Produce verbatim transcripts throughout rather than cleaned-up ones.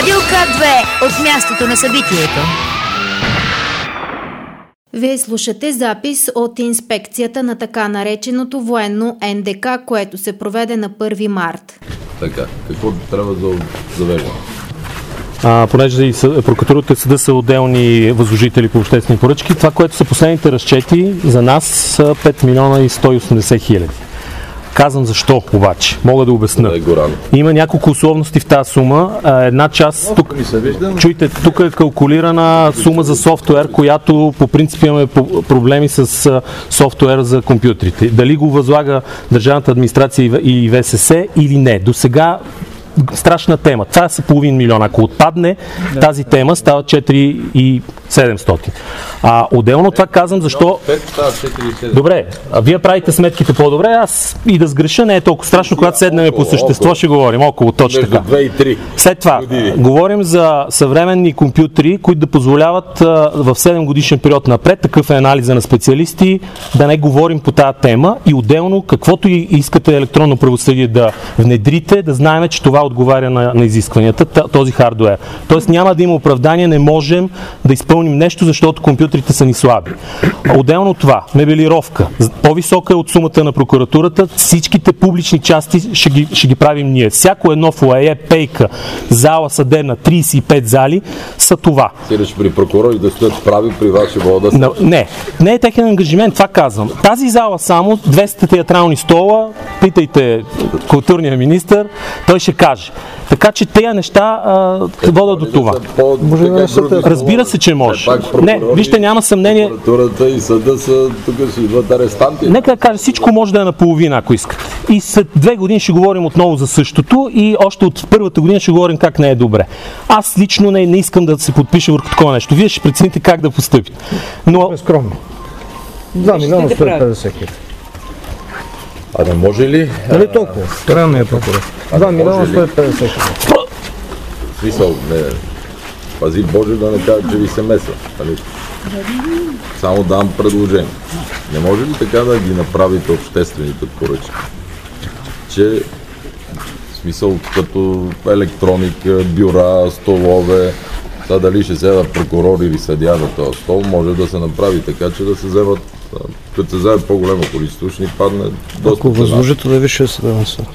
Радио К две от мястото на събитието. Вие слушате запис от инспекцията на така нареченото военно Н Д К, което се проведе на първи март. Така, какво трябва да завеждаме? А, понеже и прокуратурата и съда са отделни възложители по обществени поръчки, това, което са последните разчети за нас са пет милиона и сто и осемдесет хиляди. Казвам защо обаче. Мога да обясня. Има няколко условности в тази сума. Една част, тук, чуйте, тук е калкулирана сума за софтуер, която по принцип имаме проблеми с софтуер за компютрите. Дали го възлага Държавната администрация и В С С или не. До сега страшна тема. Това са половин милион. Ако отпадне тази тема, става четири хиляди и седемстотин. А отделно това казвам, защо... Добре, а вие правите сметките по-добре, аз и да сгреша не е толкова страшно, когато седнем по същество, ще говорим около точно така. След това, говорим за съвременни компютри, които да позволяват а, в седем годишен период напред, такъв е анализа на специалисти, да не говорим по тази тема и отделно, каквото и искате електронно правосъдие да внедрите, да знаем, че това отговаря на, на изискванията, този хардуер. Тоест няма да има оправдание, не можем да изпълним нещо, защото компютрите са ни слаби. Отделно от това, мебелировка, по-висока е от сумата на прокуратурата, всичките публични части ще ги, ще ги правим ние. Всяко едно фоайе, пейка, зала съдебна, трийсет и пет зали са това. Сираш при прокурори да стоят прави при вас, ще бъдат да се... Не, не е техен ангажимент, това казвам. Тази зала само, двеста театрални стола, питайте културния министър, той ще каже. Така че тези неща а, водят до това. Разбира се, че може. Не, вижте, няма съмнение. Прокуратурата и съда са, тук ще идват арестанти. Нека да кажа, всичко може да е наполовина, ако искате. И след две години ще говорим отново за същото и още от първата година ще говорим как не е добре. Аз лично не, не искам да се подпиша върху такова нещо. Вие ще прецените как да постъпите. Но... Скромно. два милиона сто и петдесет хиляди. А не може ли? Нали толкова? Странно е прокурор. два милиона сто и петдесет хиляди. Смисъл, не. Пази Боже да не кажа, че ви се месва. Нали? Само дам предложение. Не може ли така да ги направите обществените поръчки? Че в смисъл като електроника, бюра, столове, сега дали ще седа прокурор или съдия на този стол, може да се направи така, че да се вземат, като се вземат по-голямо количество, ще ни падне доста. Ако възложител да е Висшия съдебен съд.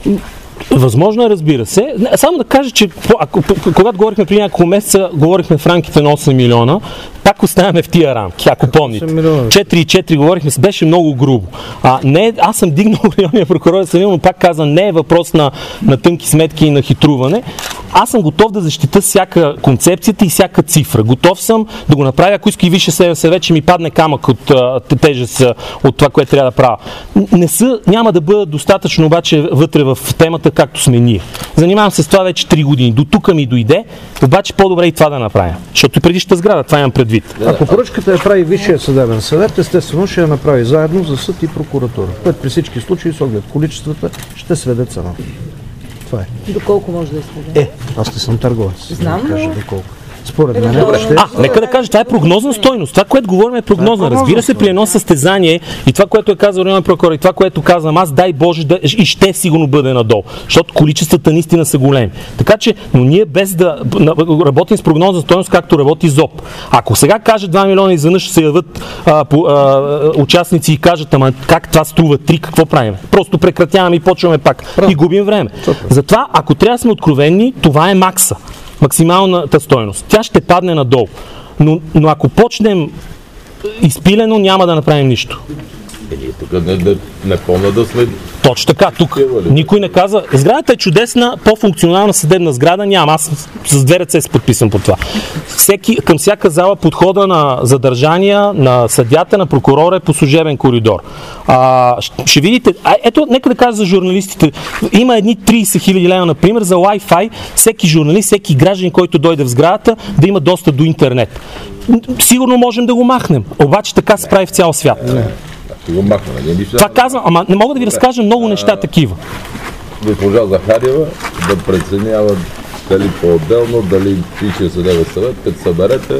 Възможно е, разбира се. Само да кажа, че ако, когато говорихме при няколко месеца, говорихме в рамките на осем милиона, пак оставяме в тия рамки, ако помните. четири и четири говорихме, беше много грубо. А, не, аз съм дигнал районния прокурор, но пак казвам, не е въпрос на, на тънки сметки и на хитруване. Аз съм готов да защита всяка концепцията и всяка цифра. Готов съм да го направя, ако иска и Висше Съдебен съвет, че ми падне камък от тежест от това, което трябва да правя. Не са, няма да бъдат достатъчно обаче вътре в темата, както сме ние. Занимавам се с това вече три години. До тук ми дойде, обаче по-добре и това да направя. Защото и предишната сграда, това имам предвид. Ако поръчката я прави Висшия съдебен съвет, естествено ще я направи заедно за съд и прокуратура. Което при всички случаи, с оглед количествата, ще сведе цената. Това е. Доколко може да е сведе? Е, аз не съм търговец. Знам, да кажа но... доколко. Според мен е ще... А, нека да кажа, това е прогнозна стойност. Това, което говорим е прогнозна. Разбира се, при едно състезание и това, което е казал районен прокурор, и това, което казвам аз, дай Боже, да, и ще сигурно бъде надолу. Защото количествата наистина са големи. Така че, но ние без да работим с прогнозна стойност, както работи ЗОП. Ако сега каже два милиона и изведнъж се явят а, по, а, участници и кажат, ама как това струва три, какво правим? Просто прекратяваме и почваме пак. Право. И губим време. Супер. Затова, ако трябва да сме откровенни, това е макса. Максималната стойност. Тя ще падне надолу. Но, но ако почнем изпилено, няма да направим нищо. Е, тук не, не, не помня да след... Точно така, тук никой не каза. Сградата е чудесна, по-функционална съдебна сграда няма. Аз с две ръце се подписвам по това. Всеки, към всяка зала подхода на задържания, на съдята, на прокурора е по служебен коридор. А, ще видите, а, ето, нека да кажа за журналистите. Има едни трийсет хиляди лева, например, за Wi-Fi. Всеки журналист, всеки гражданин, който дойде в сградата, да има достъп до интернет. Сигурно можем да го махнем, обаче така се прави в цял свят. Го махнем, не това казвам, ама не мога да ви разкажа много неща такива. Госпожа Захариева да преценява дали по-отделно, дали Висшия съдебен съвет, като съберете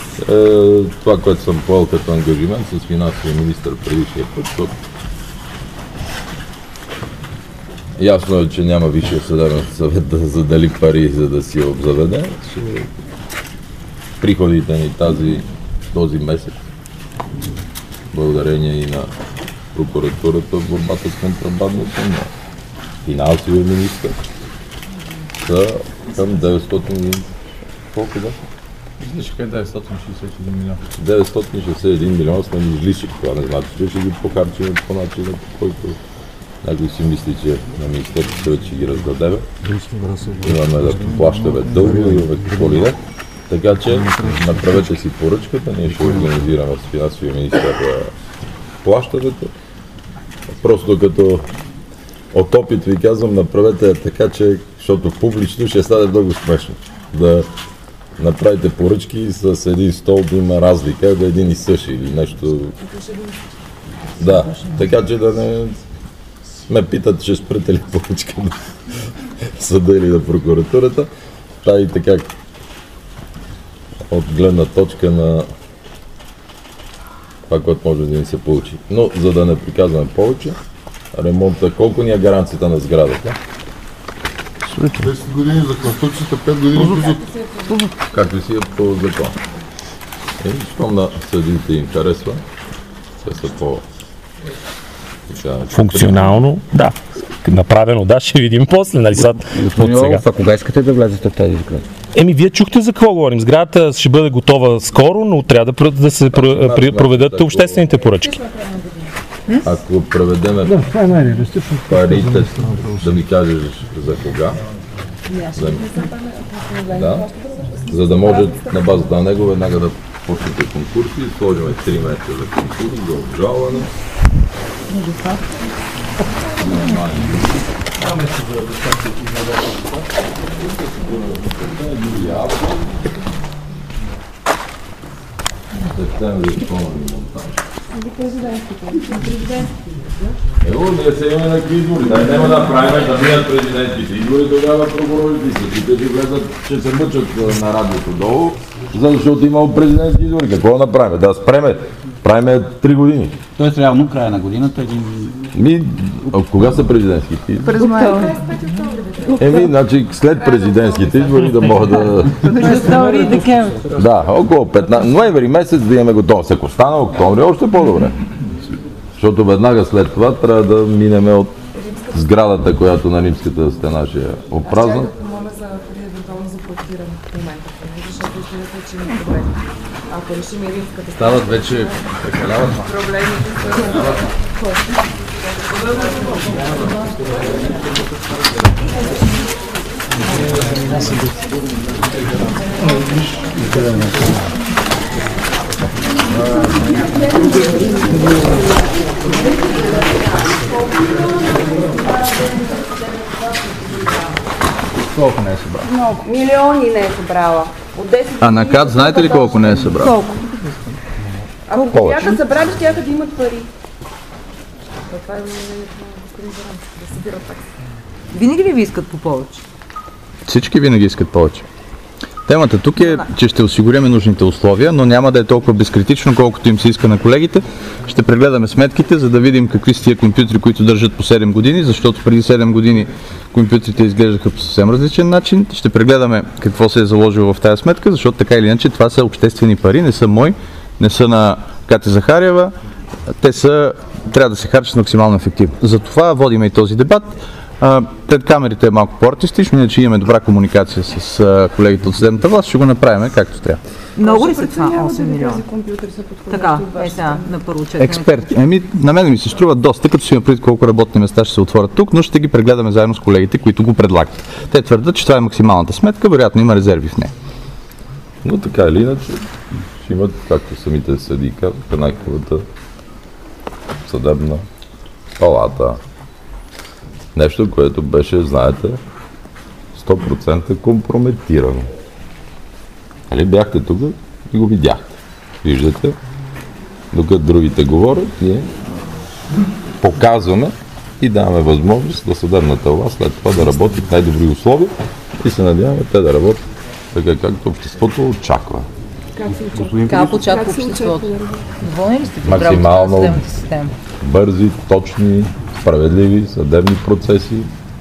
е, това, което съм поел като ангажимент с финансовия министър предишния път, защото ясно е, че няма Висшия съдебен съвет да задели пари, за да си обзаведе. Ще... Приходите ни тази, този месец, благодарение и на прокуратурата в борбата с контрабандата, на финансовия министър, са към деветстотин... Колко да? Излишъка е деветстотин шейсет и един милиона. деветстотин шейсет и един милиона сме излишък. Това не значи, че ще ги покарчим по начина, по който някой си мисли, че на Министерството съвет ще ги раздадем. Имаме да плащаме дълго, имаме какво ли не. Така че направете си поръчката, ние ще организираме с финансовия министър плащането. Просто като от опит ви казвам, направете така, че, защото публично ще стане много смешно. Да направите поръчки с един стол да има разлика, да е един и същ или нещо. Да, така че да не ме питат, че спрете ли поръчка на съда или на прокуратурата. Та и така от гледна точка на това, което може да ни се получи. Но за да не приказваме повече, ремонта, колко ни е гаранцията на сградата? десет години за конструкцията, пет години за... Както си е по закон. И щом на съдиите им харесва, те са по... Функционално, да. Направено, да, ще видим после, нали сега. Господин Йолов, а кога искате да влезете в тази сграда? Еми, вие чухте за какво говорим. Сградата ще бъде готова скоро, но трябва да, да се проведат обществените поръчки. Ако преведеме Да, това е най-реалистично. парите, да ми кажеш за кога. За... Да. За да може на базата на него веднага да почнете конкурси, сложим три месеца за конкурс, за обжалване. Септември изпълнени монтаж. Ево, ние се имаме на избори. Дай няма да правим да минат президентските избори, тогава прокурорите и съдите си влезат, че се мъчат на радиото долу, защото имало президентски избори. Какво да направим? Да спреме. Правиме три години. Тоест реално края на годината един... Ми, а кога са президентските избори? През май. Еми, значи след президентските избори да могат да... През втори и декември. Да, около петнадесети ноември месец да имаме готовност. Ако стане октомври, още по-добре. Защото веднага след това трябва да минеме от сградата, която на Римската стена ще е опразна. Моля за евентуално за проектиране в момента, защото изглежда, че има проблеми. Ако решим и Римската стена... Стават вече прекаляват. Проблемите са... Колко не е събрал? Много. Милиони не е събрала. От десет А на КАТ знаете ли колко не е събрал? Колко? Ако го бяха събрали, щяха да имат пари. Това е господин Заранцев, да събират такси. Винаги ли ви искат по повече? Всички винаги искат повече. Темата тук е, че ще осигурим нужните условия, но няма да е толкова безкритично, колкото им се иска на колегите. Ще прегледаме сметките, за да видим какви са тия компютри, които държат по седем години, защото преди седем години компютрите изглеждаха по съвсем различен начин. Ще прегледаме какво се е заложило в тази сметка, защото така или иначе това са обществени пари, не са мои, не са на Катя Захариева. Те са, трябва да се харчат максимално ефективно. Затова водиме и този дебат. А, пред камерите е малко по-артистично, иначе имаме добра комуникация с а, колегите от съдебната власт, ще го направим както трябва. Много ли са това осем милиона? Така, е сега на първо четене. Експерти. Еми, на мен ми се струва доста, като си има предвид колко работни места ще се отворят тук, но ще ги прегледаме заедно с колегите, които го предлагат. Те твърдят, че това е максималната сметка, вероятно има резерви в нея. Но така или иначе, ще имат, както самите съдии казват, еднаквата съдебна палата. Нещо, което беше, знаете, сто процента компрометирано. Нали бяхте тук и го видяхте. Виждате, докато другите говорят, ние показваме и даваме възможност на съдебната власт след това да работи в най-добри условия и се надяваме те да работят така, както обществото очаква. Как очаква обществото? Доволни ли сте? Максимално бързи, точни, справедливи съдебни процеси,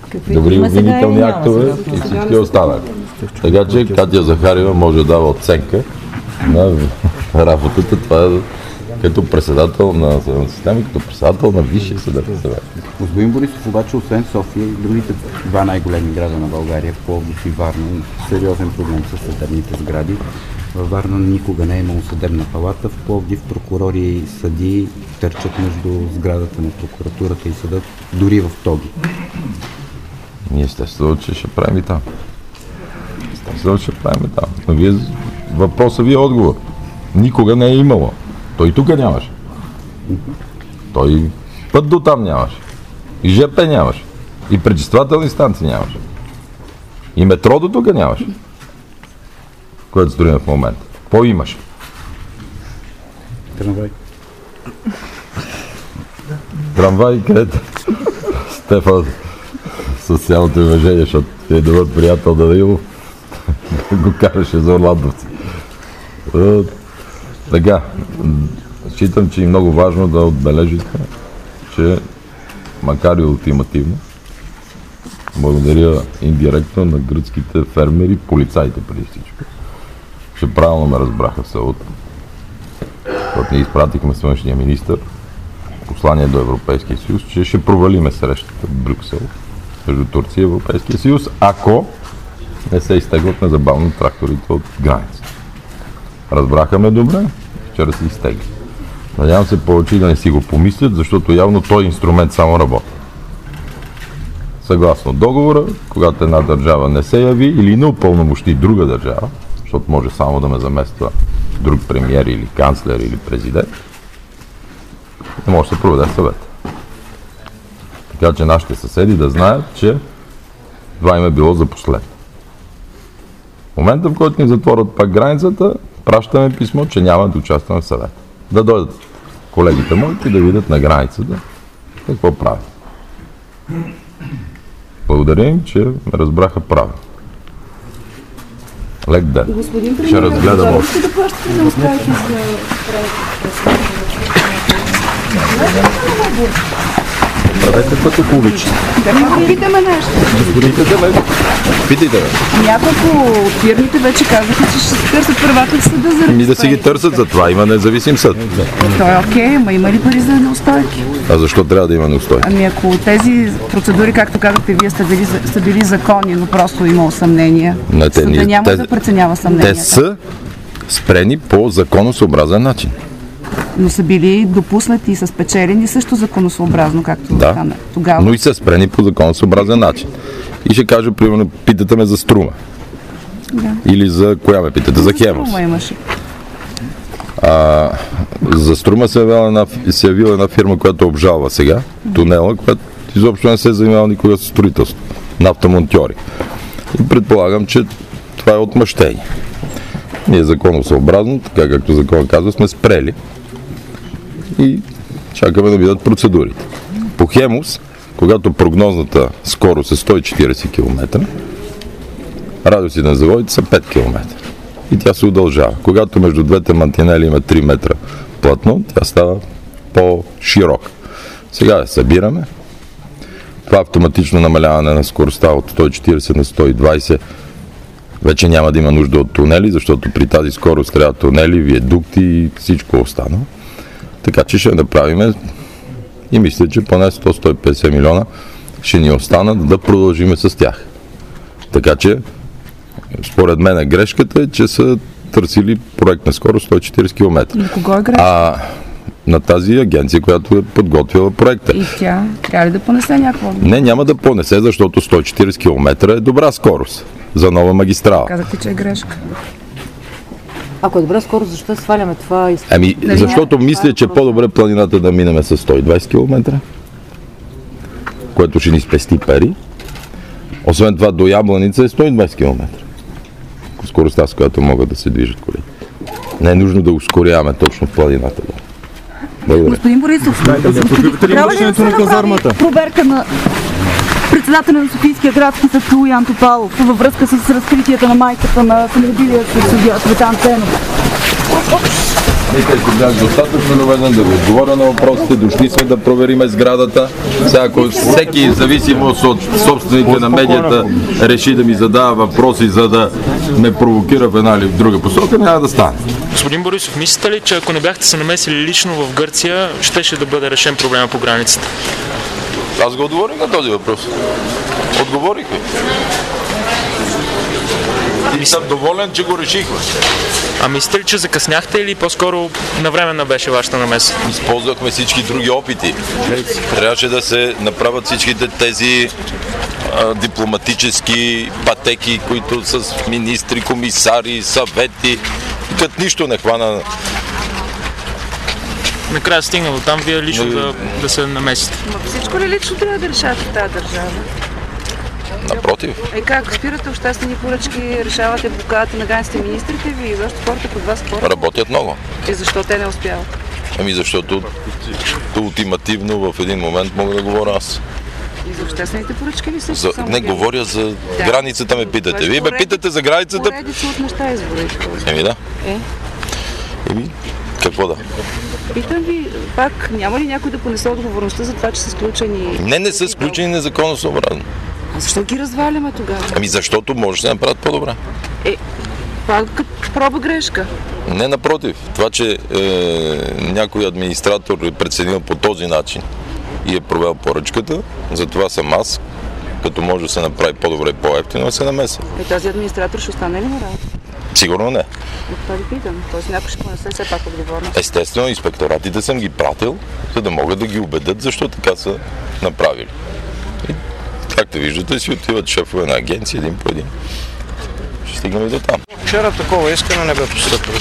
добри обвинителни актове и всички останали. Така че Катя Захариева може да дава оценка на работата. Това е като председател на съдебната система, като председател на Висшия съдебен съвет. Господин Борисов, обаче, освен София и другите два най-големи града на България, Пловдив и Варна, сериозен проблем с съдебните сгради. Във Варна никога не е имало съдебна палата. В Пловдив прокурори и съдии търчат между сградата на прокуратурата и съдът, дори в Тоги. Ние естествено, че ще правим и там. Естествено, че ще правим и там. Но вие, въпросът ви е отговор. Никога не е имало. Той тук нямаше. Той път до там нямаше. И ЖП нямаше. И пречиствателни станции нямаше. И метро до тук нямаше. Което строим в момента. Какво имаше? Трамвай. Трамвай, където Стефан с цялото уважение, защото е добър приятел да Данилов, го караше за орландовци. Така, считам, че е много важно да отбележите, че макар и ултимативно, благодаря индиректно на гръцките фермери, полицаите преди всичко, че правилно ме разбраха в селото. Защото ние изпратихме с външния министър послание до Европейския съюз, че ще провалиме срещата в Брюксел между Турция и Европейския съюз, ако не се изтеглят незабавно тракторите от границата. Разбраха ме добре, вчера се изтегли. Надявам се повече да не си го помислят, защото явно този инструмент само работи. Съгласно договора, когато една държава не се яви или не упълномощи друга държава, защото може само да ме замества друг премиер или канцлер или президент, не може да се проведе съвет. Така че нашите съседи да знаят, че това им е било за последно. В момента, в който ни затворят пак границата, пращаме писмо, че няма да участваме в съвет. Да дойдат колегите моите да видят на границата какво правят. Благодаря им, че ме разбраха правилно. Лек ден. Ще разгледам още. Да плащате на оставки за Правете път, ако обичате. Да не питаме нещо. Питайте ме. Питайте ме. Няколко от фирмите вече казаха, че ще се търсят правата в съда за Ми да си ги търсят, за това има независим съд. То е окей, ма има ли пари за неустойки? А защо трябва да има неустойки? Ами ако тези процедури, както казахте, вие сте били, са били законни, но просто има съмнения, Не, те, съда ние, няма те, да преценява съмненията. Те са спрени по законосъобразен начин. Но са били допуснати и са спечелени също законосъобразно, както Да, стана тогава. но и са спрени по законосъобразен начин. И ще кажа, примерно, питате ме за Струма. Да. Или за коя ме питате? За Хемос. Струма имаше. А, за Струма се е явила една, се е явила една фирма, която обжалва сега, тунела, която изобщо не се е занимава никога с строителство. Нафтамонтьори. И предполагам, че това е отмъщение. Ние законосъобразно, така както закон казва, сме спрели и чакаме да видят процедурите. По Хемос, когато прогнозната скорост е сто и четирийсет километра, радиусите на заводите са пет километра. И тя се удължава. Когато между двете мантинели има три метра платно, тя става по-широка. Сега я събираме. Това автоматично намаляване на скоростта от сто и четирийсет на сто и двайсет вече няма да има нужда от тунели, защото при тази скорост трябва тунели, виадукти и всичко останало. Така че ще направим и мисля, че поне сто до сто и петдесет милиона ще ни останат да продължиме с тях. Така че, според мен грешката е, че са търсили проект на скорост сто и четирийсет километра. На кого е грешка? А на тази агенция, която е подготвила проекта. И тя трябва ли да понесе някаква? Не, няма да понесе, защото сто и четирийсет километра е добра скорост за нова магистрала. Казахте, че е грешка. Ако е добра скорост, защо сваляме това? Ами, Нали защото мисля, че по-добре планината да минеме с сто и двайсет километра, което ще ни спести пари. Освен това, до Ябланица е сто и двайсет километра. Скоростта, с която могат да се движат коли. Не е нужно да ускоряваме точно в планината. Благодаря. Господин Борисов, трябва ли да се направи проверка на председателя на Софийския градски съд Ян Топалов във връзка с разкритията на майката на самоубилия съдия Цветан Ценов? Мисля, че бях достатъчно доведен да ви отговоря на въпросите. Дошли сме да провериме сградата. Сега, ако всеки, зависимост от собственика на медията, реши да ми задава въпроси, за да ме провокира в една или в друга посока, няма да стане. Господин Борисов, мислите ли, че ако не бяхте се намесили лично в Гърция, щеше да бъде решен проблема по границата? Аз го отговорих на този въпрос. Отговорих ви. И съм доволен, че го решихме. А мислите ли, че закъсняхте или по-скоро навременна беше вашата намеса? Използвахме всички други опити. Трябваше да се направят всичките тези а, дипломатически пътеки, които с министри, комисари, съвети. И като нищо не хвана. Накрая стигна до там, вие лично да, да се намесите. Но всичко ли лично трябва да решавате в тази държава? Напротив. Е как спирате обществени поръчки, решавате блокадата на границите, министрите ви и защо хората под вас спорят? Работят много. И защо те не успяват? Ами защото ултимативно в един момент мога да говоря аз. И за обществените поръчки ли са? За... Не тя? говоря за да. Границата ме питате. Вие ме питате за границата. Поредица от неща изборите. Еми да. Е? Еми, какво да? Питам ви, пак, няма ли някой да понесе отговорността за това, че са сключени... Не, не са сключени незаконосъобразно. А защо ги разваляме тогава? Ами защото може да се направят по-добре. Е, пак като проба грешка. Не, напротив. Това, че е, някой администратор е преценил по този начин и е провел поръчката, затова съм аз, като може да се направи по-добре и по-ефтино, да се намеся. И този администратор ще остане ли на работа? Сигурно не. Това ви питам. Тоест някой ще понесе все пак отговорност. Естествено, инспекторатите съм ги пратил, за да могат да ги убедят, защо така са направили. И, както виждате, си отиват шефове на агенция един по един. Ще стигнем и до там. Вчера такова искане не бе постъпило.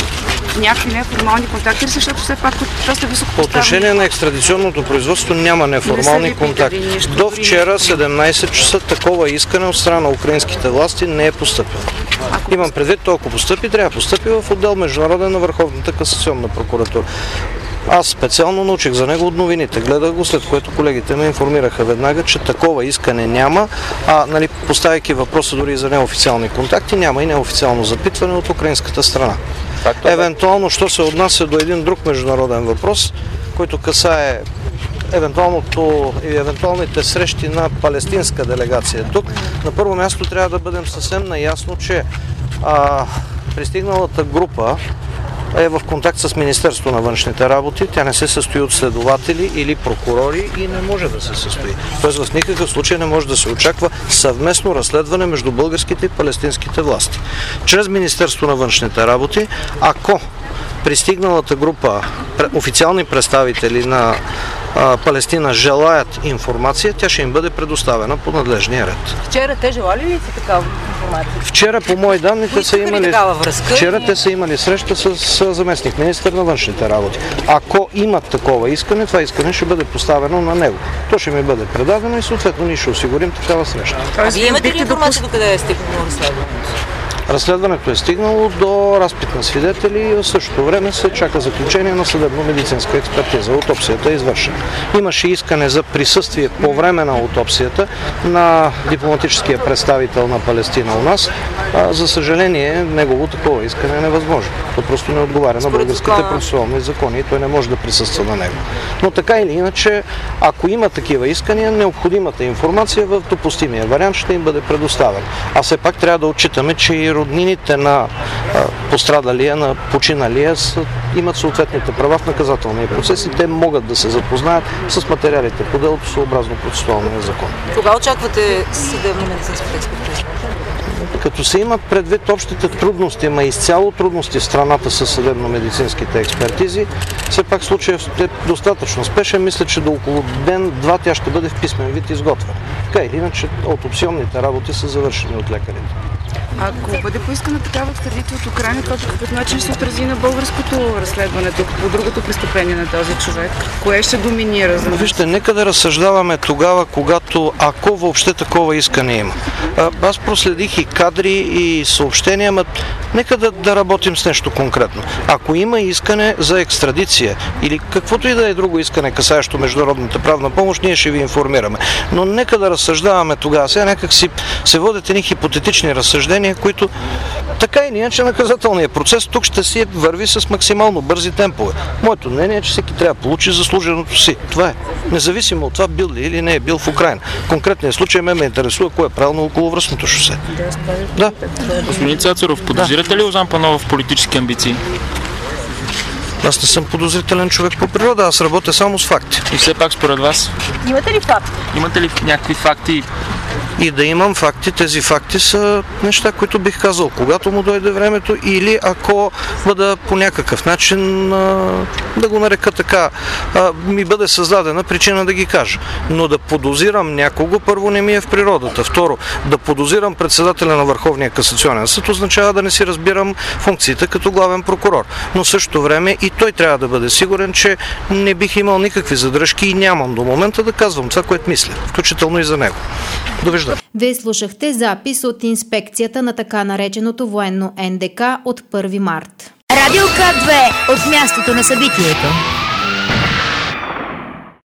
Някакви неформални контакти ли, защото все пак доста високо По отношение на екстрадиционното производство няма неформални контакти. До вчера седемнайсет часа такова искане от страна на украинските власти не е постъпило. Имам предвид, толкова постъпи, трябва да постъпи в отдел международен на Върховната касационна прокуратура. Аз специално научих за него от новините, гледах го, след което колегите ме информираха веднага, че такова искане няма, а нали, поставяйки въпроса дори и за неофициални контакти, няма и неофициално запитване от украинската страна. Евентуално, що се отнася до един друг международен въпрос, който касае евентуалното и евентуалните срещи на палестинска делегация тук, на първо място трябва да бъдем съвсем наясно, че а, пристигналата група е в контакт с Министерството на външните работи. Тя не се състои от следователи или прокурори и не може да се състои. Тоест в никакъв случай не може да се очаква съвместно разследване между българските и палестинските власти. Чрез Министерството на външните работи, ако пристигналата група официални представители на а, Палестина желаят информация, тя ще им бъде предоставена по надлежния ред. Вчера те желали ли са такава информация? Вчера, по мои данни, те са имали, вчера те са имали среща с, с заместник министър на външните работи. Ако имат такова искане, това искане ще бъде поставено на него. То ще ми бъде предадено и съответно ние ще осигурим такава среща. А вие имате ли информация до къде е стигнало разследването? Разследването е стигнало до разпит на свидетели и в същото време се чака заключение на съдебно-медицинска експертиза. Аутопсията е извършена. Имаше искане за присъствие по време на аутопсията на дипломатическия представител на Палестина у нас. А, за съжаление, негово такова искане е невъзможно. То просто не отговаря на българските процесуални закони и той не може да присъства на него. Но така или иначе, ако има такива искания, необходимата информация в допустимия вариант ще им бъде предоставена. А все пак трябва да отчитаме, че и роднините на а, пострадалия, на починалия са, имат съответните права в наказателния процес и те могат да се запознаят с материалите по делото съобразно процесуалния закон. Кога очаквате съдебно-медицинската експертиза? Като се имат предвид общите трудности, ма изцяло трудности в страната с съдебно-медицинските експертизи, все пак случаят е достатъчно спешен. Мисля, че до около ден-два тя ще бъде в писмен вид изготвена. Така или иначе, аутопсионните работи са завършени от лекарите. Ако бъде поискана такава екстрадиция от Украйна, то по какъв начин ще се отрази на българското разследване, по другото престъпление на този човек? Кое ще доминира за нас? Вижте, нека да разсъждаваме тогава, когато, ако въобще такова искане има. Аз проследих и кадри, и съобщения, но нека да, да работим с нещо конкретно. Ако има искане за екстрадиция или каквото и да е друго искане, касаещо международната правна помощ, ние ще ви информираме. Но нека да разсъждаваме тогава. Сега някак си се водят едни хипотетични разсъждения, които Така или иначе наказателният процес тук ще си върви с максимално бързи темпове. Моето мнение е, че всеки трябва да получи заслуженото си. Това е. Независимо от това бил ли или не е бил в Украйна. Конкретният случай ме ме интересува кое е правилно околовръстното шосе. Да. Господин Цацаров, подозирате ли Лозан Панов в политически амбиции? Аз не съм подозрителен човек по природа, аз работя само с факти. И все пак според вас? Имате ли факти? Имате ли някакви факти? И да имам факти, тези факти са неща, които бих казал, когато му дойде времето, или ако бъда по някакъв начин, а, да го нарека така, а, ми бъде създадена причина да ги кажа. Но да подозирам някого, първо не ми е в природата. Второ, да подозирам председателя на Върховния касационен съд означава да не си разбирам функциите като главен прокурор. Но в същото време и той трябва да бъде сигурен, че не бих имал никакви задръжки и нямам до момента да казвам това, което мисля, включително и за него. Довиждане. Вие слушахте запис от инспекцията на така нареченото военно ен де ка от първи март. Радио К две от мястото на събитието.